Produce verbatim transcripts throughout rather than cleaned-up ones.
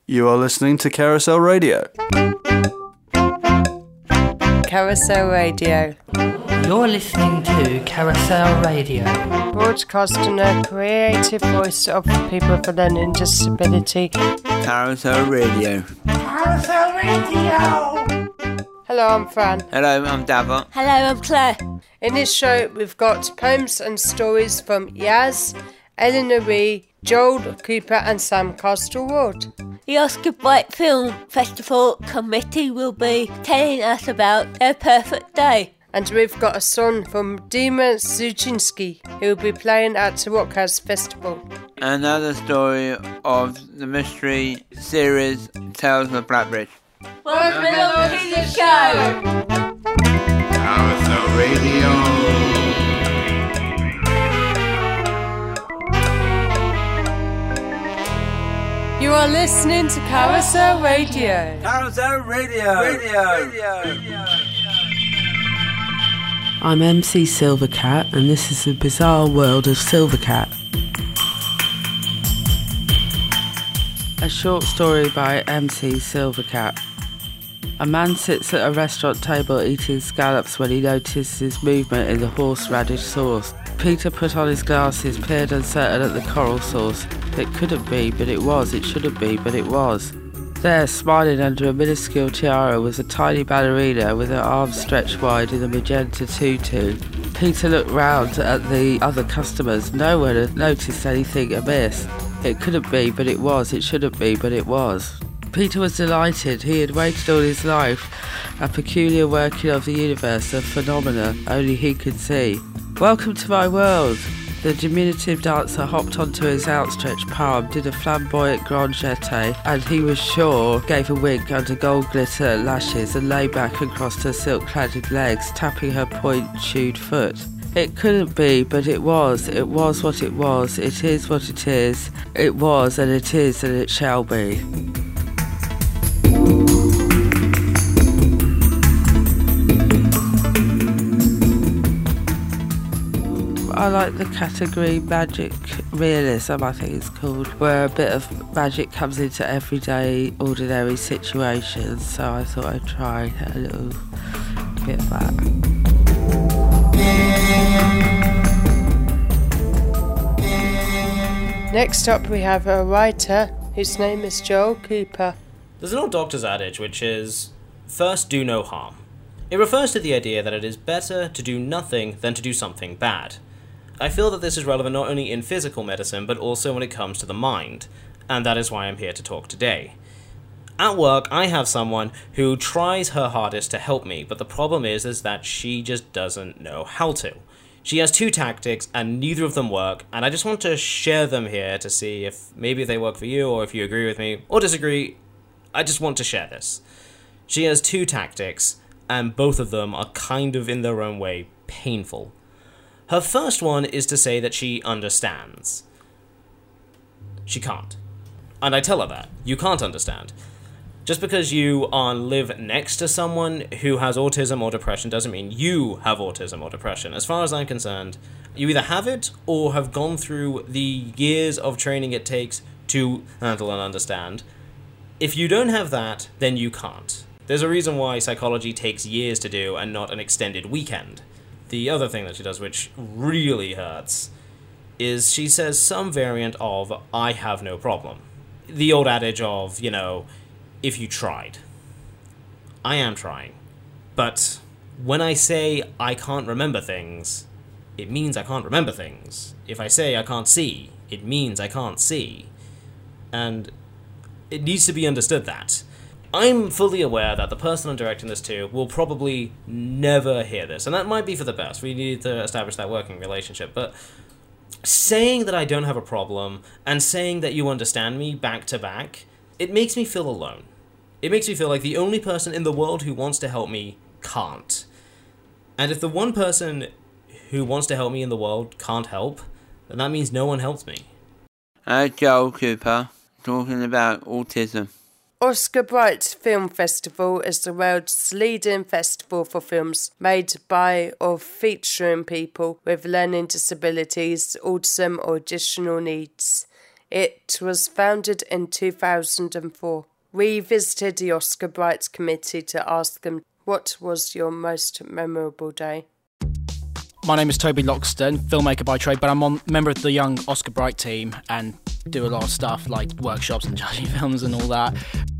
You are listening to Carousel Radio. Carousel Radio. You're listening to Carousel Radio. Broadcasting a creative voice of people with a learning disability. Carousel Radio. Carousel Radio! Hello, I'm Fran. Hello, I'm Davor. Hello, I'm Claire. In this show, we've got poems and stories from Yaz, Eleanor Ree, Joel Cooper and Sam Castle-Ward. The Oscar Bright Film Festival Committee will be telling us about their perfect day. And we've got a song from Dima Zuchinski, who will be playing at the Rockhouse Festival. Another story of the mystery series Tales of Blackbridge. Welcome along to the show! Carousel Radio. You are listening to Carousel Radio. Carousel Radio. Radio. Radio. I'm M C Silvercat, and this is the bizarre world of Silvercat. A short story by M C Silvercat. A man sits at a restaurant table eating scallops when he notices movement in the horseradish sauce. Peter put on his glasses, peered uncertain at the coral sauce. It couldn't be, but it was. It shouldn't be, but it was. There, smiling under a minuscule tiara, was a tiny ballerina with her arms stretched wide in a magenta tutu. Peter looked round at the other customers. No one had noticed anything amiss. It couldn't be, but it was. It shouldn't be, but it was. Peter was delighted. He had waited all his life. A peculiar working of the universe, a phenomena only he could see. Welcome to my world. The diminutive dancer hopped onto his outstretched palm, did a flamboyant grand jeté, and he was sure gave a wink under gold glitter lashes and lay back and crossed her silk-cladded legs, tapping her point-shoed foot. It couldn't be, but it was. It was what it was. It is what it is. It was, and it is, and it shall be. I like the category magic realism, I think it's called, where a bit of magic comes into everyday, ordinary situations. So I thought I'd try a little bit of that. Next up, we have a writer whose name is Joel Cooper. There's an old doctor's adage which is, first do no harm. It refers to the idea that it is better to do nothing than to do something bad. I feel that this is relevant not only in physical medicine, but also when it comes to the mind, and that is why I'm here to talk today. At work, I have someone who tries her hardest to help me, but the problem is, is that she just doesn't know how to. She has two tactics, and neither of them work, and I just want to share them here to see if maybe they work for you, or if you agree with me, or disagree. I just want to share this. She has two tactics, and both of them are kind of in their own way painful. Her first one is to say that she understands. She can't. And I tell her that. You can't understand. Just because you uh, live next to someone who has autism or depression doesn't mean you have autism or depression. As far as I'm concerned, you either have it or have gone through the years of training it takes to handle and understand. If you don't have that, then you can't. There's a reason why psychology takes years to do and not an extended weekend. The other thing that she does, which really hurts, is she says some variant of, I have no problem. The old adage of, you know, if you tried. I am trying. But when I say I can't remember things, it means I can't remember things. If I say I can't see, it means I can't see. And it needs to be understood that. I'm fully aware that the person I'm directing this to will probably never hear this, and that might be for the best. We need to establish that working relationship, but saying that I don't have a problem and saying that you understand me back to back, it makes me feel alone. It makes me feel like the only person in the world who wants to help me can't. And if the one person who wants to help me in the world can't help, then that means no one helps me. Uh, Joel Cooper, talking about autism. Oscar Bright Film Festival is the world's leading festival for films made by or featuring people with learning disabilities, autism or additional needs. It was founded in two thousand four. We visited the Oscar Bright committee to ask them, what was your most memorable day? My name is Toby Loxton, filmmaker by trade, but I'm a member of the Young Oscar Bright team and do a lot of stuff like workshops and judging films and all that.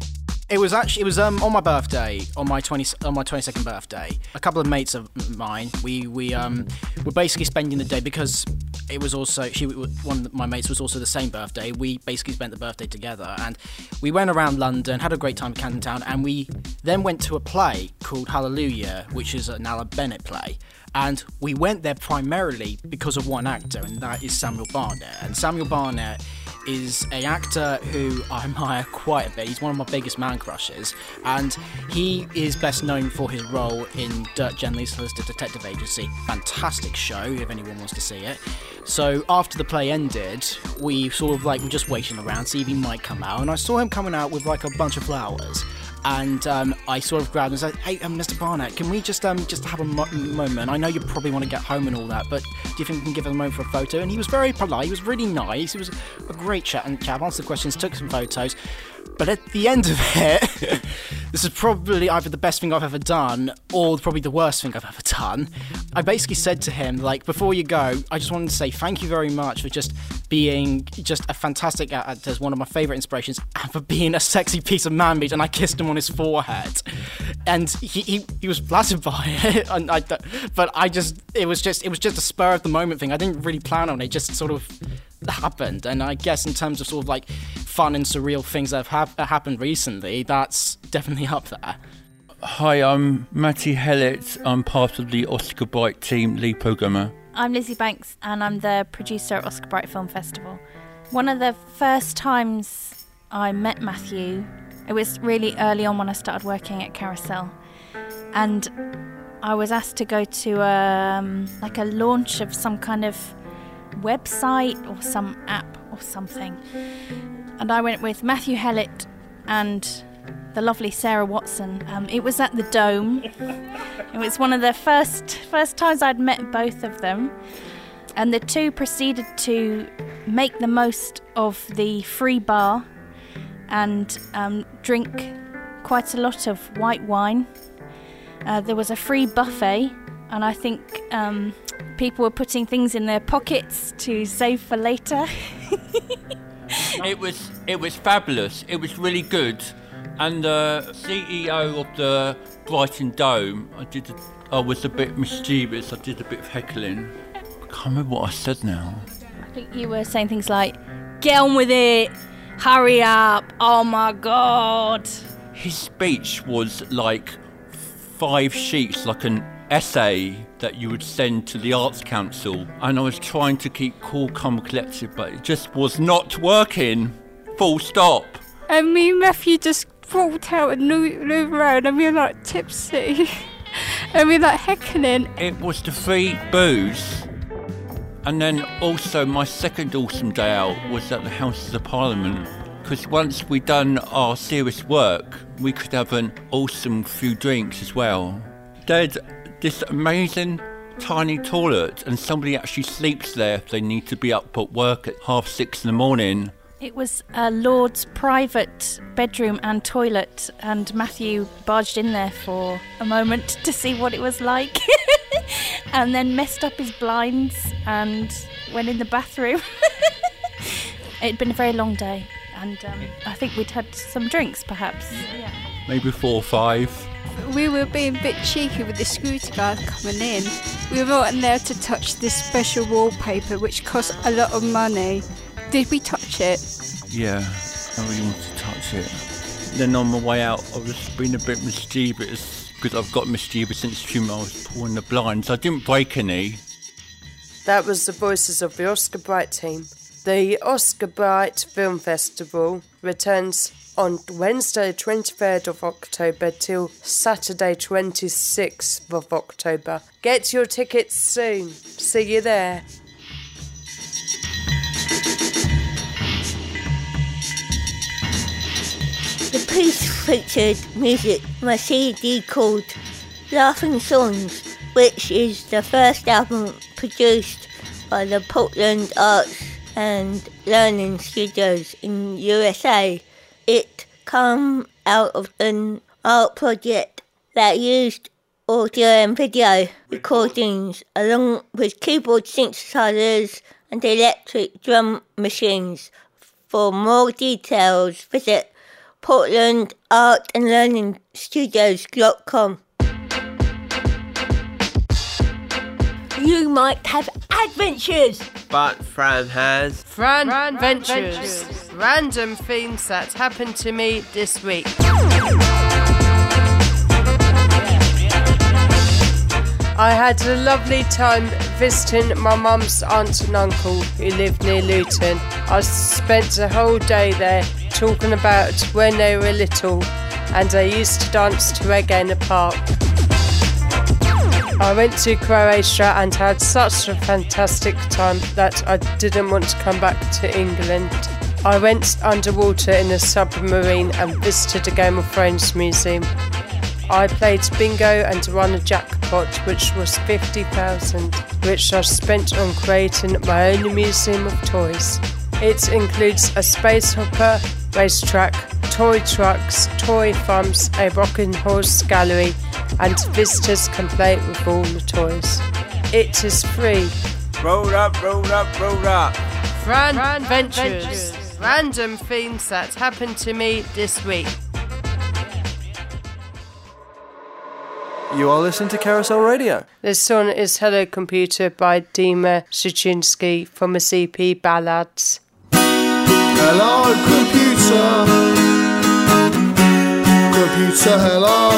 It was actually it was um on my birthday, on my twenty on my twenty-second birthday. A couple of mates of mine, we we um were basically spending the day because it was also she one of my mates was also the same birthday. We basically spent the birthday together, and we went around London, had a great time at Camden Town, and we then went to a play called Hallelujah, which is an Alan Bennett play. And we went there primarily because of one actor, and that is Samuel Barnett. And Samuel Barnett is an actor who I admire quite a bit. He's one of my biggest man crushes, and he is best known for his role in Dirk Gently's Solicitor Detective Agency. Fantastic show, if anyone wants to see it. So after the play ended, we sort of like were just waiting around, see if he might come out, and I saw him coming out with like a bunch of flowers. And um, I sort of grabbed him and said, "Hey, um, Mister Barnett, can we just um, just have a mo- moment? I know you probably want to get home and all that, but do you think we can give him a moment for a photo?" And he was very polite. He was really nice. He was a great chat and chap. Answered the questions, took some photos. But at the end of it, this is probably either the best thing I've ever done or probably the worst thing I've ever done. I basically said to him, like, before you go, I just wanted to say thank you very much for just being just a fantastic actor, one of my favourite inspirations, and for being a sexy piece of man meat. And I kissed him on his forehead. And he, he, he was flattered by it. And I, but I just, it was just, it was just a spur of the moment thing. I didn't really plan on it. It just sort of happened. And I guess in terms of sort of like fun and surreal things that have ha- happened recently, that's definitely up there. Hi, I'm Matty Hellett. I'm part of the Oscar Bright team lead programmer. I'm Lizzie Banks and I'm the producer at Oscar Bright Film Festival. One of the first times I met Matthew, it was really early on when I started working at Carousel, and I was asked to go to um, like a launch of some kind of website or some app or something, and I went with Matthew Hellett and the lovely Sarah Watson. Um, it was at the Dome. It was one of the first first times I'd met both of them, and the two proceeded to make the most of the free bar and um, drink quite a lot of white wine. Uh, there was a free buffet, and I think um, people were putting things in their pockets to save for later. It was it was fabulous. It was really good. And the C E O of the Brighton Dome, I did. A, I was a bit mischievous. I did a bit of heckling. I can't remember what I said now. I think you were saying things like, "Get on with it, hurry up, oh my God." His speech was like five sheets, like an essay that you would send to the Arts Council. And I was trying to keep cool, calm, collected, but it just was not working. Full stop. And me and Matthew just walked out and moved around, and we were like tipsy and we were like heckling. It was the free booze. And then also my second awesome day out was at the Houses of Parliament, because once we'd done our serious work, we could have an awesome few drinks as well. There's this amazing tiny toilet, and somebody actually sleeps there if they need to be up at work at half six in the morning. It was a Lord's private bedroom and toilet, and Matthew barged in there for a moment to see what it was like and then messed up his blinds and went in the bathroom. It'd been a very long day, and um, I think we'd had some drinks perhaps. Yeah. Maybe four or five. We were being a bit cheeky with the security guard coming in. We were not allowed to touch this special wallpaper which cost a lot of money. Did we touch it? Yeah, I really wanted to touch it. Then on my way out, I was being a bit mischievous, because I've got mischievous since June. I was pulling the blinds. I didn't break any. That was the voices of the Oscar Bright team. The Oscar Bright Film Festival returns on Wednesday twenty-third of October till Saturday twenty-sixth of October. Get your tickets soon. See you there. The piece featured music from a C D called Laughing Songs, which is the first album produced by the Portland Arts and Learning Studios in U S A. It came out of an art project that used audio and video recordings along with keyboard synthesizers and electric drum machines. For more details, visit portland art and learning studios dot com. You might have adventures, but Fran has Fran, Fran Ventures. Ventures. Random themes that happened to me this week. I had a lovely time visiting my mum's aunt and uncle who lived near Luton. I spent the whole day there talking about when they were little, and I used to dance to reggae in the park. I went to Croatia and had such a fantastic time that I didn't want to come back to England. I went underwater in a submarine and visited a Game of Thrones museum. I played bingo and won a jackpot, which was fifty thousand, which I spent on creating my own museum of toys. It includes a space hopper, racetrack, toy trucks, toy farms, a rocking horse gallery, and visitors can play with all the toys. It is free. Roll up, roll up, roll up. Fran, Fran Ventures. Ventures. Random themes that happened to me this week. You are listening to Carousel Radio. This song is Hello Computer by Dima Suchinsky from his E P Ballads. Hello computer, computer hello.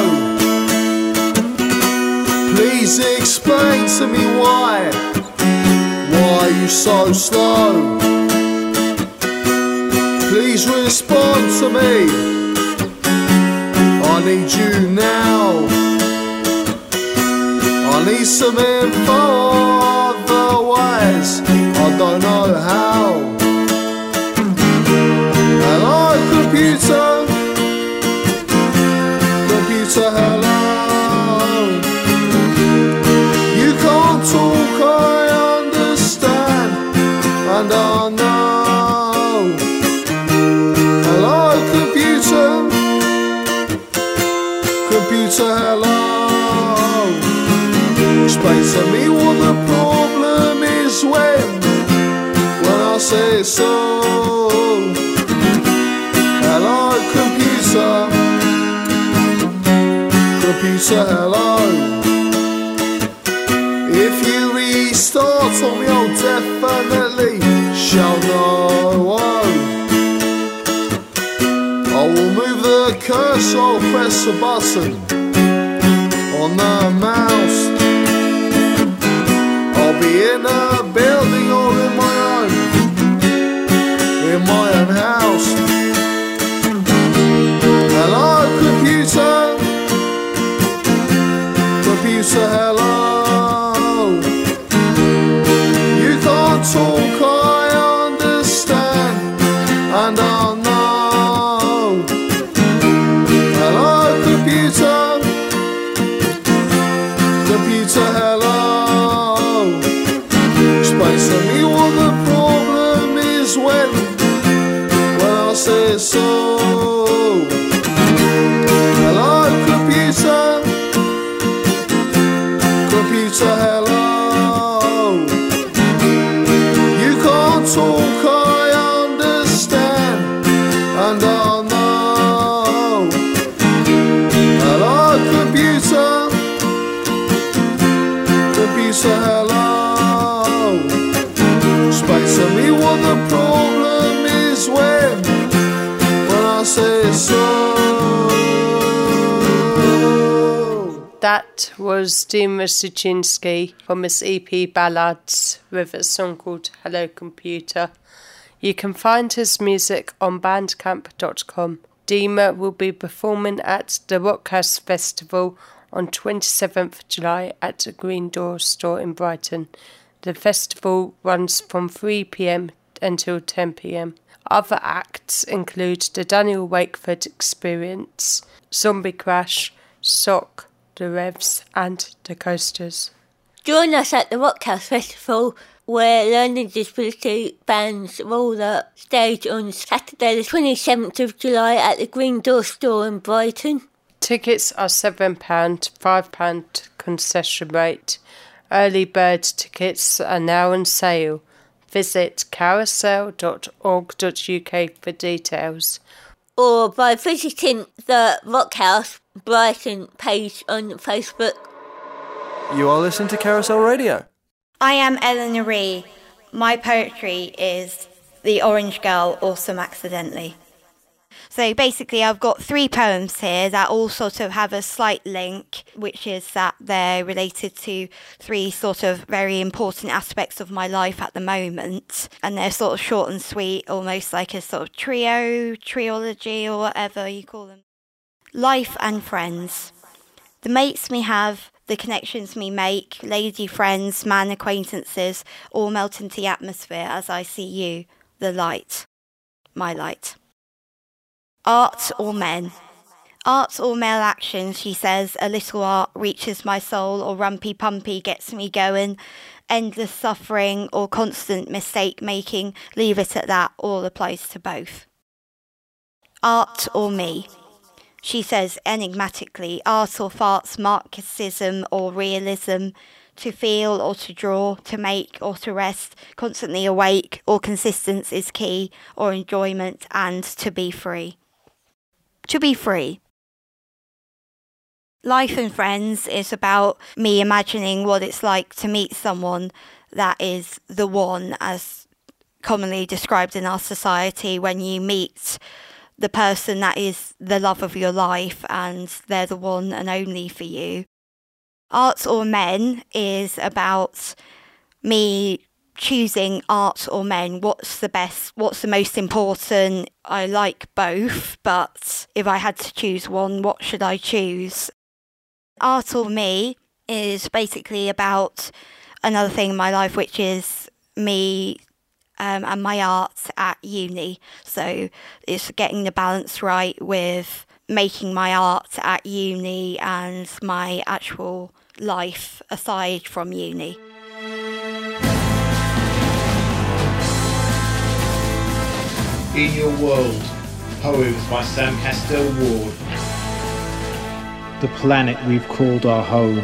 Please explain to me why, why are you so slow? Please respond to me, I need you now. I need some info, otherwise I don't know how. Hello computer, computer hello. You can't talk, I understand, and I know. Hello computer, computer hello. Explain to me what the problem is when, when I say so. Hello computer, computer hello. If you restart on me, I'll definitely shall know. I will move the cursor, I'll press a button on the mouse. I'll be in a building or in my own, in my own house. Hello computer, computer hello. You can't talk, I understand, and I know. Hello computer, computer hello. Explain to me what the problem is when, when I say so. Hello computer, computer hello. You can't talk, I understand, and I know. Hello computer, computer hello. Explain to me what the problem is when, when I say so. That was Dima Suchinsky from his E P Ballads with a song called Hello Computer. You can find his music on bandcamp dot com. Dima will be performing at the Rockhouse Festival on twenty-seventh of July at the Green Door store in Brighton. The festival runs from three p.m. until ten p.m. Other acts include the Daniel Wakeford Experience, Zombie Crash, Sock, The Revs and The Coasters. Join us at the Rockhouse Festival where learning disability bands roll up stage on Saturday the twenty-seventh of July at the Green Door store in Brighton. Tickets are seven pounds, five pounds concession rate. Early bird tickets are now on sale. Visit carousel dot org dot U K for details. Or by visiting the Rockhouse Brighton page on Facebook. You are listening to Carousel Radio. I am Eleanor Ree. My poetry is The Orange Girl Awesome Accidentally. So basically I've got three poems here that all sort of have a slight link, which is that they're related to three sort of very important aspects of my life at the moment. And they're sort of short and sweet, almost like a sort of trio, triology or whatever you call them. Life and friends. The mates me have, the connections me make, lady friends, man acquaintances, all melt into the atmosphere as I see you, the light, my light. Art or men. Art or male action, she says, a little art reaches my soul, or rumpy pumpy gets me going. Endless suffering or constant mistake making, leave it at that, all applies to both. Art or me. She says enigmatically, art or farts, Marxism or realism, to feel or to draw, to make or to rest, constantly awake, or consistence is key, or enjoyment, and to be free. To be free. Life and Friends is about me imagining what it's like to meet someone that is the one, as commonly described in our society, when you meet the person that is the love of your life and they're the one and only for you. Art or Men is about me choosing art or men. What's the best, what's the most important? I like both, but if I had to choose one, what should I choose? Art or Me is basically about another thing in my life, which is me um, and my art at uni. So it's getting the balance right with making my art at uni and my actual life aside from uni. In Your World, poems by Sam Castell Ward. The planet we've called our home.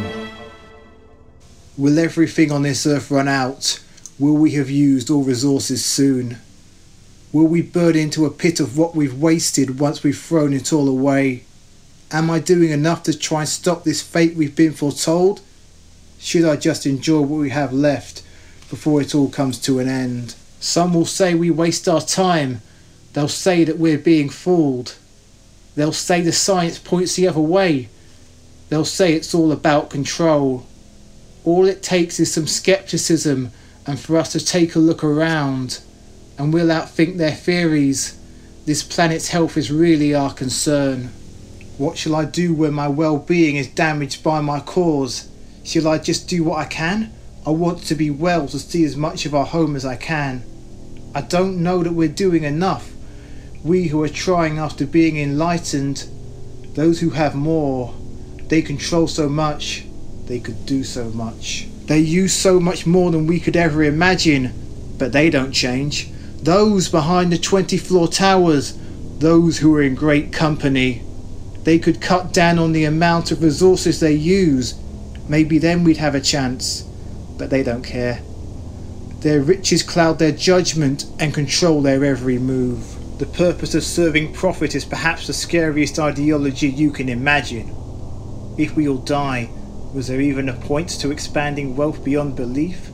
Will everything on this earth run out? Will we have used all resources soon? Will we burn into a pit of what we've wasted once we've thrown it all away? Am I doing enough to try and stop this fate we've been foretold? Should I just enjoy what we have left before it all comes to an end? Some will say we waste our time. They'll say that we're being fooled. They'll say the science points the other way. They'll say it's all about control. All it takes is some skepticism and for us to take a look around, and we'll outthink their theories. This planet's health is really our concern. What shall I do when my well-being is damaged by my cause? Shall I just do what I can? I want to be well to see as much of our home as I can. I don't know that we're doing enough. We who are trying after being enlightened, those who have more, they control so much, they could do so much. They use so much more than we could ever imagine, but they don't change. Those behind the twenty-floor towers, those who are in great company, they could cut down on the amount of resources they use. Maybe then we'd have a chance, but they don't care. Their riches cloud their judgment and control their every move. The purpose of serving profit is perhaps the scariest ideology you can imagine. If we all die, was there even a point to expanding wealth beyond belief?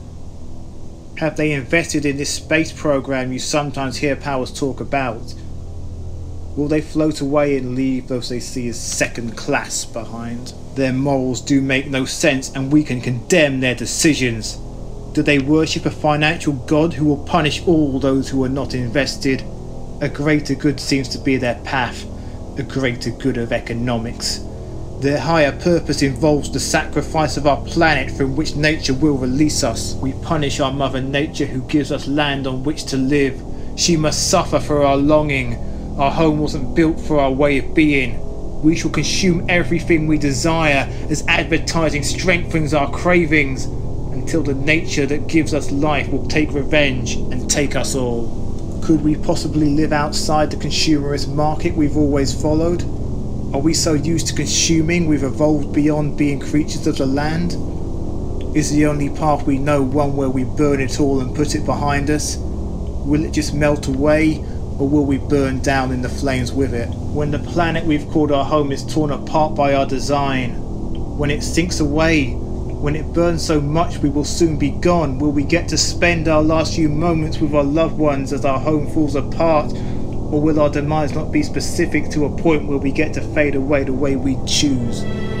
Have they invested in this space program you sometimes hear powers talk about? Will they float away and leave those they see as second class behind? Their morals do make no sense, and we can condemn their decisions. Do they worship a financial god who will punish all those who are not invested? A greater good seems to be their path, a greater good of economics. Their higher purpose involves the sacrifice of our planet from which nature will release us. We punish our mother nature who gives us land on which to live. She must suffer for our longing. Our home wasn't built for our way of being. We shall consume everything we desire as advertising strengthens our cravings. until the nature that gives us life will take revenge and take us all. Could we possibly live outside the consumerist market we've always followed? Are we so used to consuming we've evolved beyond being creatures of the land? Is the only path we know one where we burn it all and put it behind us? Will it just melt away, or will we burn down in the flames with it? When the planet we've called our home is torn apart by our design, when it sinks away, when it burns so much we will soon be gone, will we get to spend our last few moments with our loved ones as our home falls apart? Or will our demise not be specific to a point where we get to fade away the way we choose?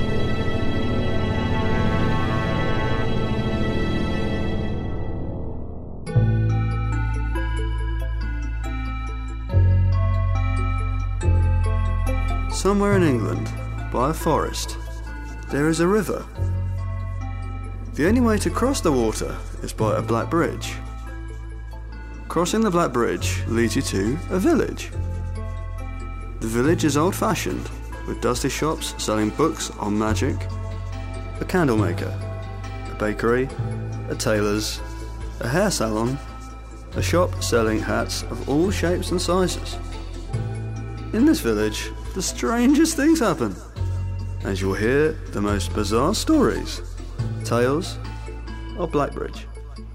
Somewhere in England, by a forest, there is a river. The only way to cross the water is by a black bridge. Crossing the black bridge leads you to a village. The village is old-fashioned, with dusty shops selling books on magic, a candle maker, a bakery, a tailor's, a hair salon, a shop selling hats of all shapes and sizes. In this village, the strangest things happen, and you'll hear the most bizarre stories. Tales of Blackbridge.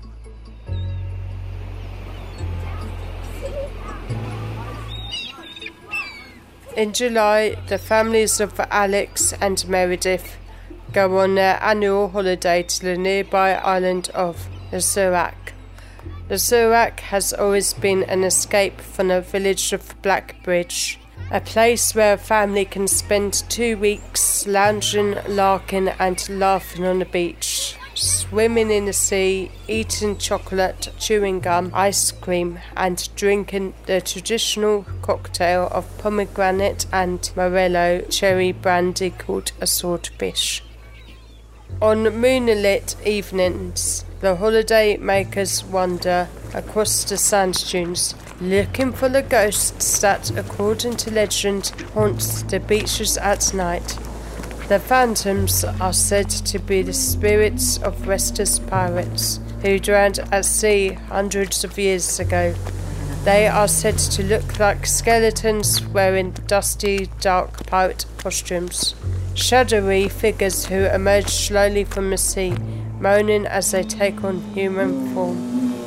In July, the families of Alex and Meredith go on their annual holiday to the nearby island of the Surak. The Surak has always been an escape from the village of Blackbridge, a place where a family can spend two weeks lounging, larking and laughing on the beach, swimming in the sea, eating chocolate, chewing gum, ice cream and drinking the traditional cocktail of pomegranate and morello cherry brandy called a swordfish. On moonlit evenings, the holiday makers wander across the sand dunes, looking for the ghosts that, according to legend, haunts the beaches at night. The phantoms are said to be the spirits of restless pirates who drowned at sea hundreds of years ago. They are said to look like skeletons wearing dusty, dark pirate costumes. Shadowy figures who emerge slowly from the sea, moaning as they take on human form.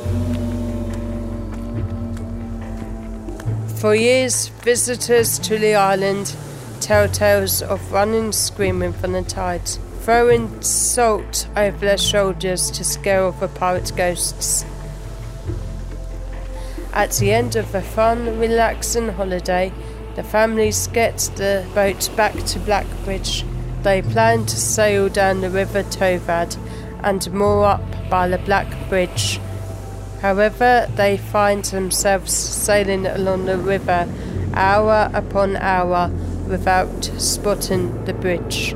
For years, visitors to the island tell tales of running screaming from the tides, throwing salt over their shoulders to scare off the pirate ghosts. At the end of a fun, relaxing holiday, the families get the boat back to Blackbridge. They plan to sail down the River Tovad and moor up by the Black Bridge. However, they find themselves sailing along the river hour upon hour without spotting the bridge.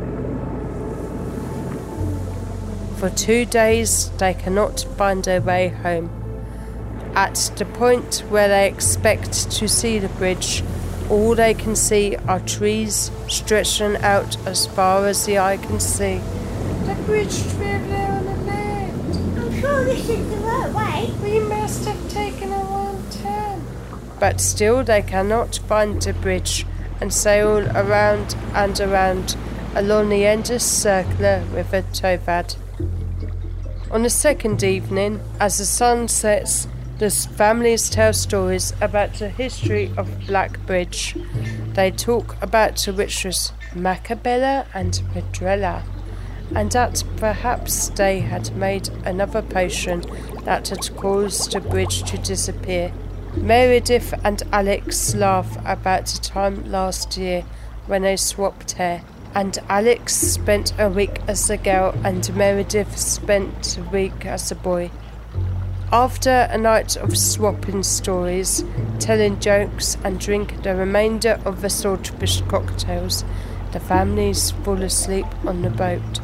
For two days they cannot find their way home. At the point where they expect to see the bridge, all they can see are trees stretching out as far as the eye can see. The bridge fell there on the left. I'm sure this is the right way. We must have taken a wrong turn. But still they cannot find the bridge and sail around and around along the endless circular River Tovad. On the second evening, as the sun sets, the families tell stories about the history of Blackbridge. They talk about the witches Macabella and Pedrella, and that perhaps they had made another potion that had caused the bridge to disappear. Meredith and Alex laugh about the time last year when they swapped hair, and Alex spent a week as a girl and Meredith spent a week as a boy. After a night of swapping stories, telling jokes and drinking the remainder of the swordfish cocktails, the families fall asleep on the boat.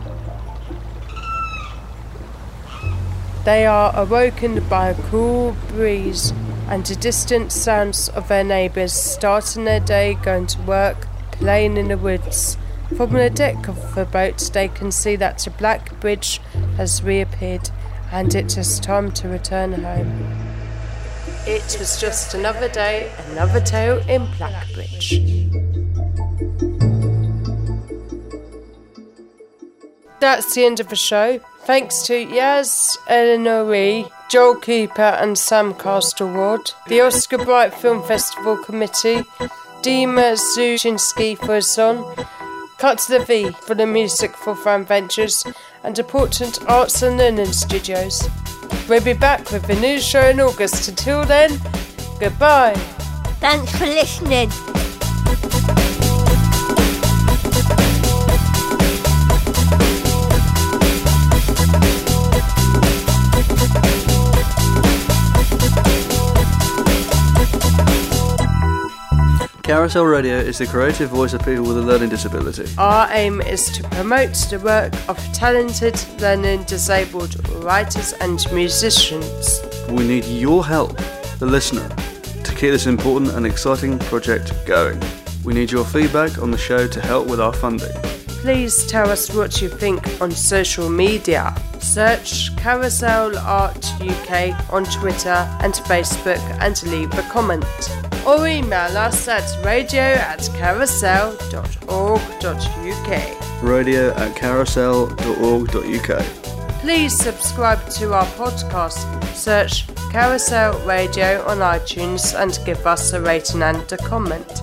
They are awoken by a cool breeze and the distant sounds of their neighbours starting their day, going to work, playing in the woods, From the deck of the boat, they can see that the Black Bridge has reappeared, and it is time to return home. It was just another day, another tale in Blackbridge. That's the end of the show. Thanks to Yaz Eleanor, Joel Cooper and Sam Castlewood, the Oscar Bright Film Festival Committee, Dima Zuchinski for a song, Cut to the V for the music for Fran Ventures, and Important Arts and Learning Studios. We'll be back with a new show in August. Until then, goodbye. Thanks for listening. Carousel Radio is the creative voice of people with a learning disability. Our aim is to promote the work of talented, learning disabled writers and musicians. We need your help, the listener, to keep this important and exciting project going. We need your feedback on the show to help with our funding. Please tell us what you think on social media. Search Carousel Art U K on Twitter and Facebook and leave a comment. Or email us at radio at carousel dot org dot U K. Radio at carousel dot org dot U K. Please subscribe to our podcast. Search Carousel Radio on iTunes and give us a rating and a comment.